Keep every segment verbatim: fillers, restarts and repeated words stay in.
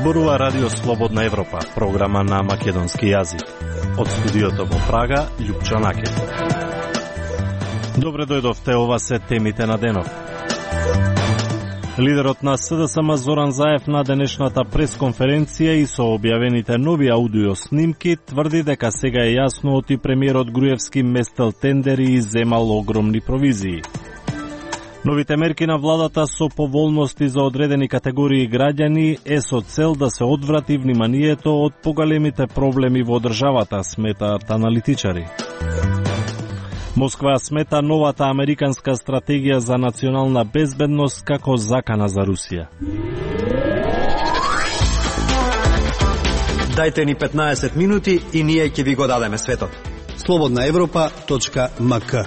Зборува Радио Слободна Европа, програма на македонски јазик. Од студиото во Прага, Љупчо Накев. Добре дојдовте, ова се темите на денов. Лидерот на СДСМ Зоран Заев на денешната пресконференција и со објавените нови аудио снимки тврди дека сега е јасно оти премиерот Груевски местел тендери и земал огромни провизии. Новите мерки на владата со поволности за одредени категории граѓани е со цел да се одврати вниманието од поголемите проблеми во државата, сметаат аналитичари. Москва смета новата американска стратегија за национална безбедност како закана за Русија. Дајте ни петнаесет минути и ние ќе ви го дадеме светот. слободна европа точка ем ка.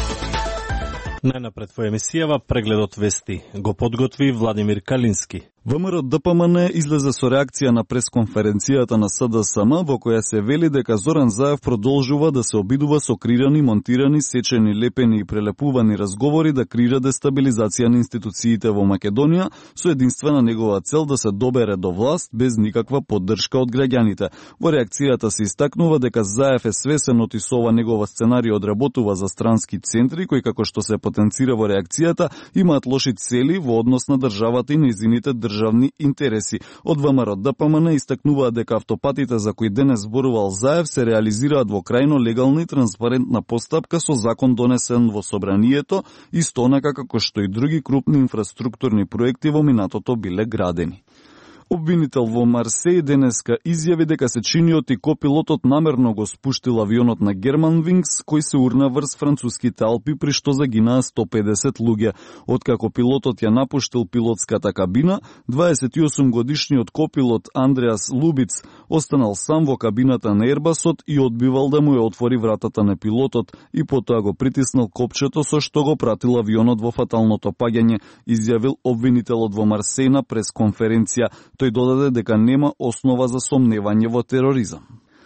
Најнапред во емисијава прегледот вести го подготви Владимир Калински. ВМРО Д П М Н излезе со реакција на пресконференцијата на С Д С М во која се вели дека Зоран Заев продолжува да се обидува со крирани, монтирани, сечени, лепени и прелепувани разговори да крира дестабилизација на институциите во Македонија со единствена негова цел да се добере до власт без никаква поддршка од граѓаните. Во реакцијата се истакнува дека Заев е свесен оти со ова негова сценарија одработува за странски центри кои, како што се потенцира во реакцијата, имаат лоши цели во однос на државата и нејзините државни интереси. Од ВМРО Д П М Н истакнуваат дека автопатите за кои денес зборувал Заев се реализираат во крајно легална и транспарентна постапка со закон донесен во собранието, исто онака како што и други крупни инфраструктурни проекти во минатото биле градени. Обвинител во Марсеј денеска изјави дека се чиниот и копилотот намерно го спуштил авионот на Германвингс, кој се урна врз француските Алпи, при што загинаа сто педесет луѓе. Откако пилотот ја напуштил пилотската кабина, дваесет и осум годишниот копилот Андреас Лубиц останал сам во кабината на Ербасот и одбивал да му ја отвори вратата на пилотот и потоа го притиснал копчето со што го пратил авионот во фаталното паѓање, изјавил обвинителот во Марсеј на пресконференција. Тој додаде дека нема основа за сомневање во тероризам.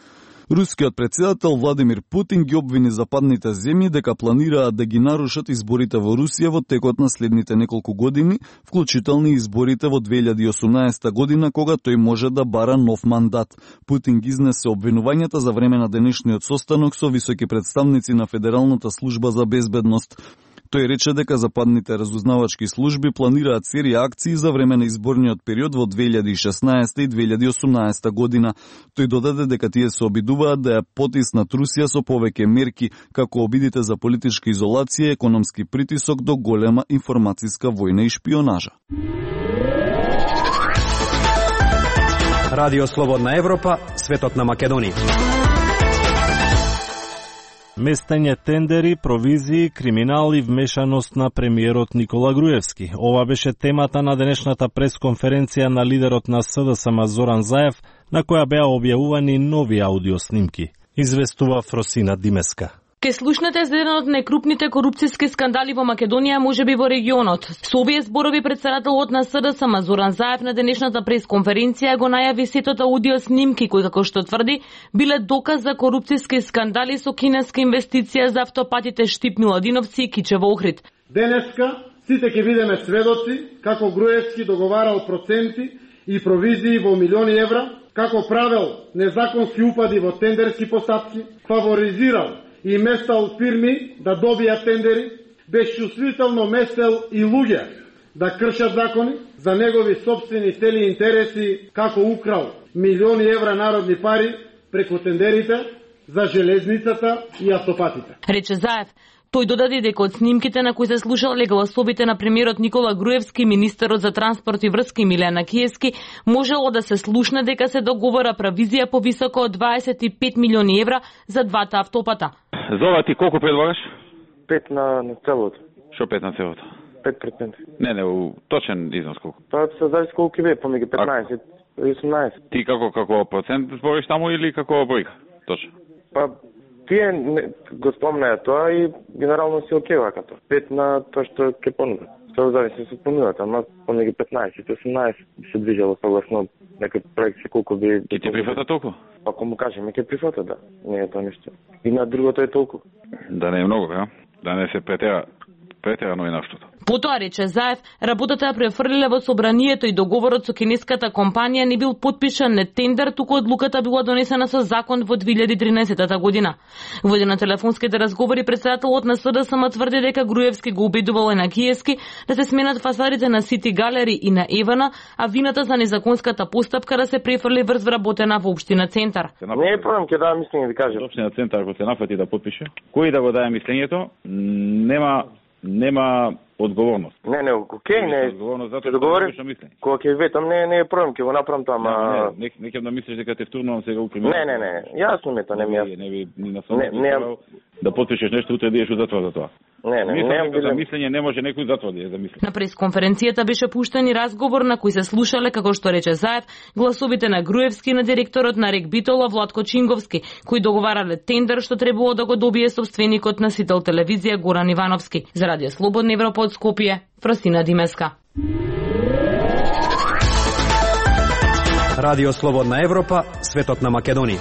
Рускиот председател Владимир Путин ги обвини западните земји дека планираат да ги нарушат изборите во Русија во текот на следните неколку години, вклучително изборите во две илјади и осумнаесета година, кога тој може да бара нов мандат. Путин ги изнесе обвинувањата за време на денешниот состанок со високи представници на Федералната служба за безбедност. Тој рече дека западните разузнавачки служби планираат серија акции за време на изборниот период во две илјади и шеснаесета и две илјади и осумнаесета година. Тој додаде дека тие се обидуваат да ја потиснат Русија со повеќе мерки, како обидите за политичка изолација, економски притисок до голема информацијска војна и шпионажа. Радио Слободна Европа, светот на Македонија. Местење тендери, провизии, криминал и вмешаност на премиерот Никола Груевски. Ова беше темата на денешната пресконференција на лидерот на С Д С М Зоран Заев, на која беа објавувани нови аудиоснимки. Известува Фросина Димеска. Ке слушнете за еден од најкрупните корупцијски скандали во Македонија, можеби во регионот. Со овие зборови председателот на С Д С М Зоран Заев на денешната пресконференција го најави сетот аудио снимки кои, како што тврди, биле доказ за корупцијски скандали со кинеска инвестиција за автопатите Штип Миладиновци и Кичево Охрид. Денеска сите ќе бидеме сведоци како Груевски договарал проценти и провизии во милиони евра, како правел незаконски упади во тендерски постапки, фаворизирал и местал фирми да добијат тендери, безчувствително местел и луѓе да кршат закони за негови собствени цели и интереси, како украл милиони евра народни пари преку тендерите за железницата и автопатите. Рече Заев. Тој додаде дека од снимките на кои се слушале гласовите на премиерот Никола Груевски, министерот за транспорт и врски Милена Киевски, можело да се слушне дека се договора провизија по високо од дваесет и пет милиони евра за двата автопата. Зова ти колку предлагаш? Пет на, на целото. Шо пет на целото? Пет проценти. Не, не, у точен износ колку? Па се зависи колку ќе биде, помеѓу петнаесет и осумнаесет. Ти како како процент збориш таму или како бројка? Точно. Па тие не, го спомнаа тоа и генерално си окей вака тоа. Пет на тоа што ќе понудат. Тоа зависи од понудата, ама помеѓу петнаесет и осумнаесет би се движело согласно некој проект се колку би... Ке ти прифата толку? Ако му кажеме, ќе прифата, да. Не е тоа нешто. И на другото е толку. Да не е многу, а? Да не се претера, претерано и наштото. Потоа, рече Заев, работата ја префрлиле во собранието и договорот со кинеската компанија не бил потпишан не тендер, туку одлуката била донесена со закон во две илјади и тринаесетта година. Во еден на телефонските разговори председателот на СДСМ тврди дека Груевски го убедувал на Киевски да се сменат фасадите на Сити Галери и на Евана, а вината за незаконската постапка да се префрли врз вработена во општина Центар. Не е проблем, ќе дадам мислење да кажам. Општина Центар ако се нафати да потпише, кој да го даде мислењето, нема нема одговорност. Не, не, окей, не. Ќе договорим. Кога ќе ветам, не, не е проблем, ќе го направам тоа, ама не, не ќе да мислиш дека те втурнувам сега у криминал. Не, не, не. Јасно ми е тоа, не ми е. Не би ни на самото не, да потпишеш нешто, утре да идеш у затвор за тоа. Не, не, не, не, за мислење не може некој затвор да е за мислење. На пресконференцијата беше пуштен и разговор на кој се слушале, како што рече Заев, гласовите на Груевски и на директорот на Рек Битола Владко Чинговски, кои договарале тендер што требало да го добие собственикот на Сител телевизија Горан Ивановски. За Радио Слободна Европа од Скопје, Фросина Димеска. Радио Слободна Европа, светот на Македонија.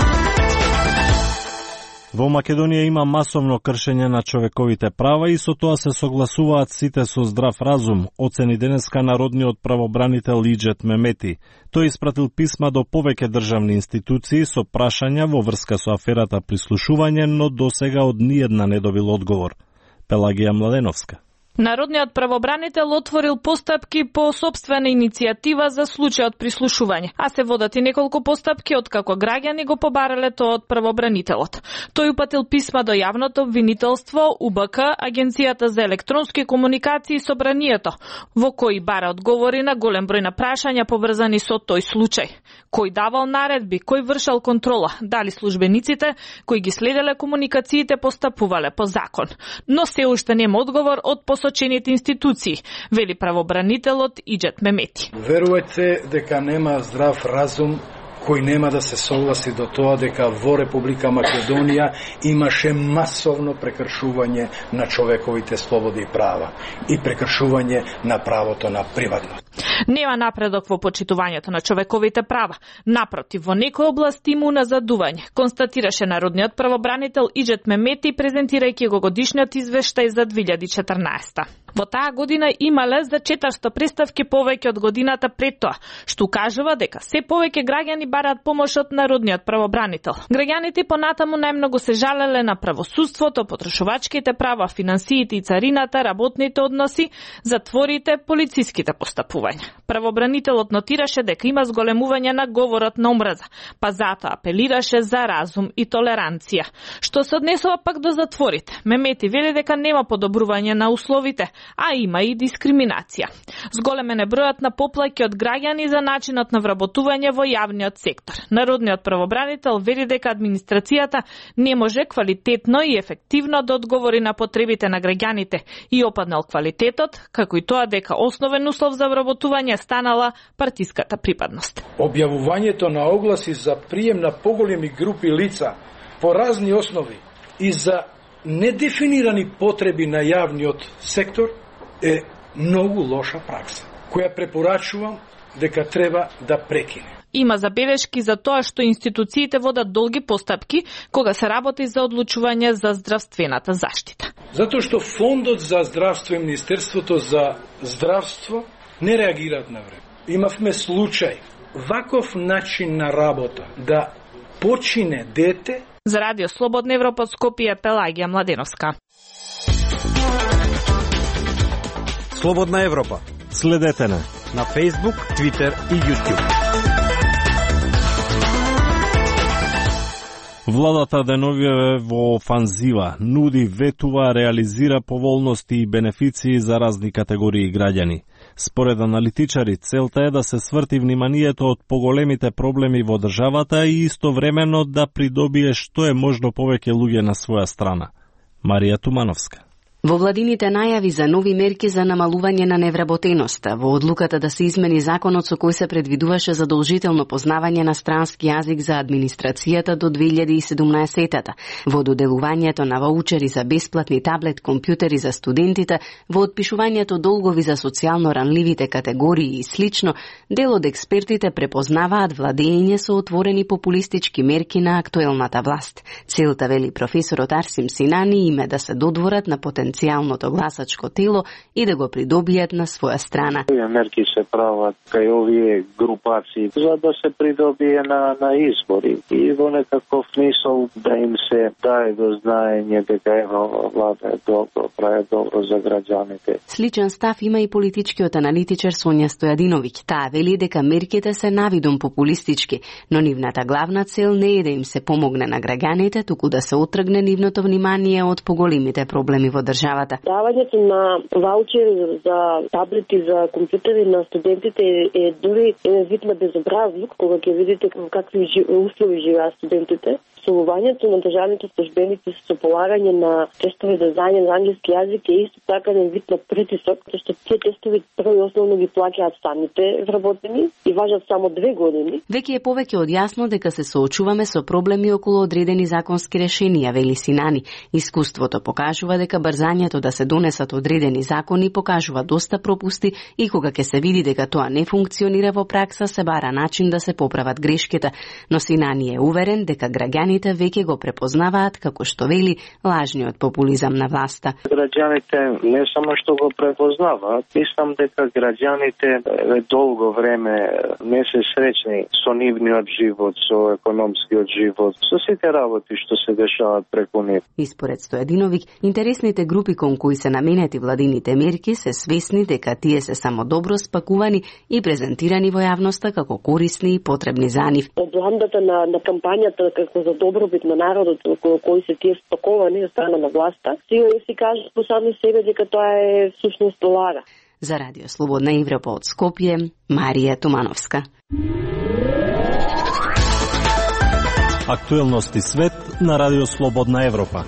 Во Македонија има масовно кршење на човековите права и со тоа се согласуваат сите со здрав разум, оцени денеска народниот правобранител Иџет Мемети. Тој испратил писма до повеќе државни институции со прашања во врска со аферата прислушување, но досега од ниедна не добил одговор. Пелагија Младеновска. Народниот правобранител отворил постапки по собствена иницијатива за случајот прислушување, а се водат и неколку постапки од како граѓани го побарале тоа од правобранителот. Тој упатил писма до јавното обвинителство, У Б К, Агенцијата за електронски комуникации и собранието, во кои бара одговори на голем број на прашања поврзани со тој случај. Кој давал наредби, кој вршал контрола, дали службениците кои ги следеле комуникациите постапувале по закон. Но се уште нема одговор од посочените институции, вели правобранителот Иџет Мемети. Верувате дека нема здрав разум кој нема да се согласи до тоа дека во Република Македонија имаше масовно прекршување на човековите слободи и права и прекршување на правото на приватност. Нема напредок во почитувањето на човековите права. Напротив, во некои области има уназадување, констатираше народниот правобранител Иџет Мемети, презентирајќи го годишниот извештај за две илјади и четрнаесетта. Во таа година имале за четиристо приставки повеќе од годината пред тоа, што кажува дека се повеќе граѓани бараат помош од народниот правобранител. Граѓаните понатаму најмногу се жалеле на правосудството, потрошувачките права, финансиите и царината, работните односи, затворите, полициските постапувања. Правобранителот нотираше дека има зголемување на говорот на омраза, па затоа апелираше за разум и толеранција. Што се однесува пак до затворите, Мемети вели дека нема подобрување на условите, а има и дискриминација. Зголемен е бројот на поплаќи од граѓани за начинот на вработување во јавниот сектор. Народниот правобранител вели дека администрацијата не може квалитетно и ефективно да одговори на потребите на граѓаните и опаднал квалитетот, како и тоа дека основен услов за вработување станала партиската припадност. Објавувањето на огласи за прием на поголеми групи лица по разни основи и за недефинирани потреби на јавниот сектор е многу лоша пракса, која препорачувам дека треба да прекине. Има забелешки за тоа што институциите водат долги постапки кога се работи за одлучување за здравствената заштита. Затоа што Фондот за здравство и Министерството за здравство не реагираат на време. Имавме случај ваков начин на работа да почине дете. За Радио Слободна Европа од Скопје, Пелагија Младеновска. Слободна Европа. Следете на на Facebook, Twitter и YouTube. Владата деновиве во офанзива, нуди, ветува, реализира поволности и бенефиции за разни категории граѓани. Според аналитичари, целта е да се сврти вниманието од поголемите проблеми во државата и истовремено да придобие што е можно повеќе луѓе на своја страна. Марија Тумановска. Во владините најави за нови мерки за намалување на невработеноста, во одлуката да се измени законот со кој се предвидуваше задолжително познавање на странски јазик за администрацијата до две илјади и седумнаесетта, во доделувањето на ваучери за бесплатни таблет компјутери за студентите, во отпишувањето долгови за социјално ранливите категории и слично, дел од експертите препознаваат владење со отворени популистички мерки на актуелната власт. Целта, вели професорот Арсим Синани, им е да се додворат на потенцијалните преференцијалното гласачко тело и да го придобијат на своја страна. Овие мерки се прават кај овие групации за да се придобие на, на избори и во некаков смисол да им се даде до знаење дека ева влада е добро, прави добро за граѓаните. Сличен став има и политичкиот аналитичар Сонја Стојадиновиќ. Таа вели дека мерките се навидум популистички, но нивната главна цел не е да им се помогне на граѓаните, туку да се отргне нивното внимание од поголемите проблеми во државата. Давањето на ваучери за таблети, за компјутери на студентите е дури е вид на безобразлук, кога ќе видите какви услови живеат студентите. Солувањето на државните службеници со полагање на тестови за знаење на англиски јазик е исто така еден вид на притисок, што тие тестови прво и основно ги плаќаат самите вработени и важат само две години. Веќе е повеќе од јасно дека се соочуваме со проблеми околу одредени законски решенија, вели Синани. Искуството покажува дека брзањето да се донесат одредени закони покажува доста пропусти и кога ќе се види дека тоа не функционира во пракса, се бара начин да се поправат грешките. Но Синани е уверен дека граѓаните веќе го препознаваат, како што вели, лажниот популизам на власта. Граѓаните не само што го препознаваат, мислам дека граѓаните долго време не се среќни со нивниот живот, со економскиот живот, со сите работи што се дешаваат преку нив. И според Стојадиновиќ, интересните групи кон кои се наменети владините мерки се свесни дека тие се само добро спакувани и презентирани во јавноста како корисни и потребни за нив. Обландата на, на кампањата како за добробит на народот околу кои се тие спаковани од страна на власта, си си кажат по сами себе дека тоа е всушност лага. За Радио Слободна Европа од Скопје, Марија Тумановска. Актуелности свет на Радио Слободна Европа.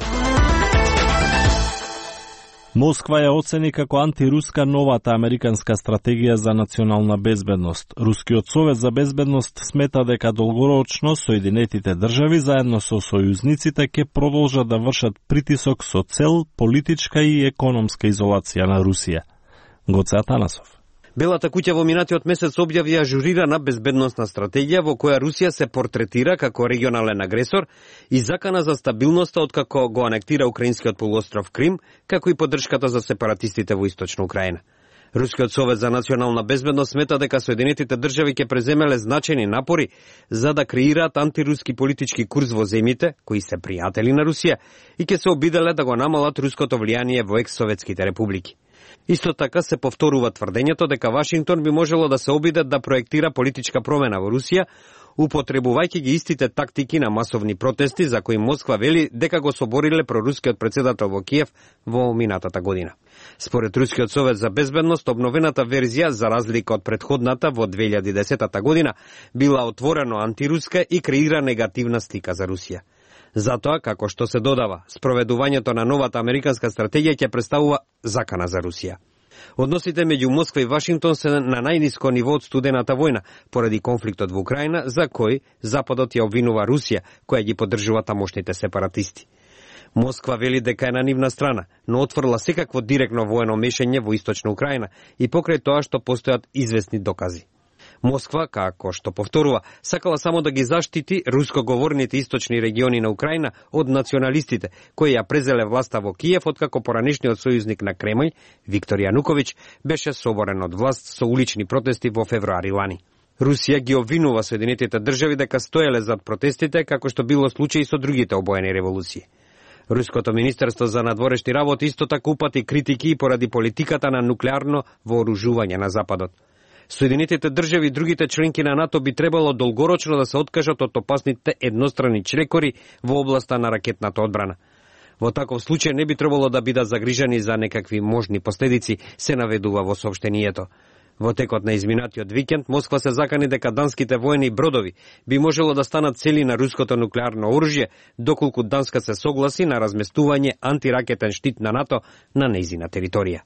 Москва ја оцени како антируска новата американска стратегија за национална безбедност. Рускиот совет за безбедност смета дека долгорочно Соединетите држави заедно со сојузниците ќе продолжат да вршат притисок со цел политичка и економска изолација на Русија. Гоце Атанасов. Белата куќа во минатиот месец објави ажурирана безбедносна стратегија во која Русија се портретира како регионален агресор и закана за стабилноста откако го анектира украинскиот полуостров Крим, како и поддршката за сепаратистите во источна Украина. Рускиот совет за национална безбедност смета дека Соединетите држави ќе преземеле значајни напори за да креираат антируски политички курс во земјите кои се пријатели на Русија и ќе се обиделе да го намалат руското влијание во екс-советските републики. Исто така се повторува тврдењето дека Вашингтон би можело да се обиде да проектира политичка промена во Русија, употребувајќи ги истите тактики на масовни протести за кои Москва вели дека го собориле прорускиот председател во Киев во минатата година. Според Рускиот совет за безбедност, обновената верзија, за разлика од предходната во две илјади и десета година, била отворено антируска и креира негативна слика за Русија. Затоа, како што се додава, спроведувањето на новата американска стратегија ќе представува закана за Русија. Односите меѓу Москва и Вашингтон се на најниско ниво од студената војна, поради конфликтот во Украина, за кој Западот ја обвинува Русија, која ги поддржува тамошните сепаратисти. Москва вели дека е на нивна страна, но отфрла секакво директно воено мешање во источна Украина и покрај тоа што постојат известни докази. Москва, како што повторува, сакала само да ги заштити рускоговорните источни региони на Украина од националистите, кои ја презеле власта во Киев откако поранешниот сојузник на Кремљ, Виктор Јануковиќ, беше соборен од власт со улични протести во февруари лани. Русија ги обвинува Соединетите држави дека стоеле зад протестите, како што било случај со другите обоени револуции. Руското министерство за надворешни работи исто така упати критики поради политиката на нуклеарно вооружување на Западот. Соединетите држави и другите членки на НАТО би требало долгорочно да се откажат од опасните еднострани члекори во областа на ракетната одбрана. Во таков случај не би требало да бидат загрижани за некакви можни последици, се наведува во соопштението. Во текот на изминатиот викенд, Москва се закани дека данските воени бродови би можело да станат цели на руското нуклеарно оружје, доколку Данска се согласи на разместување антиракетен штит на НАТО на нејзина територија.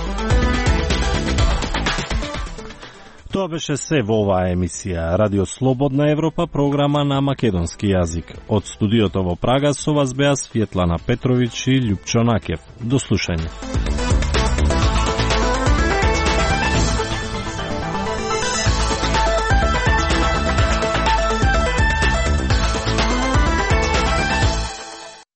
Тоа беше се во оваа емисија. Радио Слободна Европа, програма на македонски јазик. Од студиото во Прага со вас беа Светлана Петровиќ и Љупчо Накев. До слушање.